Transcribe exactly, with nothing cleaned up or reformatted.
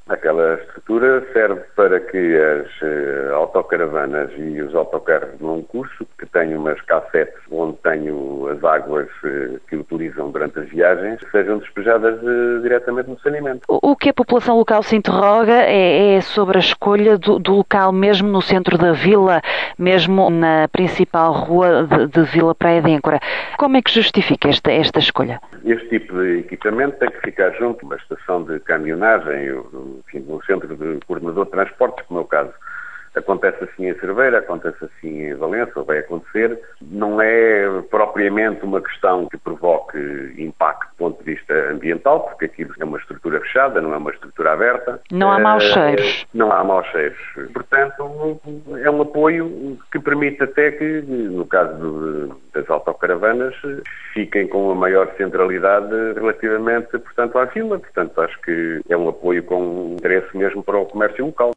Aquela estrutura serve para que as uh, autocaravanas e os autocarros de longo curso, que têm umas cassetes onde tenho as águas uh, que utilizam durante as viagens, sejam despejadas uh, diretamente no saneamento. O, o que a população local se interroga é, é sobre a escolha do, do local mesmo no centro da vila, mesmo na principal rua de, de Vila Praia de Âncora. Como é que justifica esta, esta escolha? Este tipo de equipamento tem que ficar junto a uma estação de caminhonagem, enfim, um centro de coordenador de transportes, como é o caso. Acontece assim em Cerveira, acontece assim em Valença, ou vai acontecer. Não é propriamente uma questão que provoque impacto do ponto de vista ambiental, porque aquilo é uma estrutura fechada, não é uma estrutura aberta. Não há maus cheiros. Não há maus cheiros. Portanto, é um apoio que permite até que, no caso das autocaravanas, fiquem com uma maior centralidade relativamente, portanto, à fila. Portanto, acho que é um apoio com interesse mesmo para o comércio local.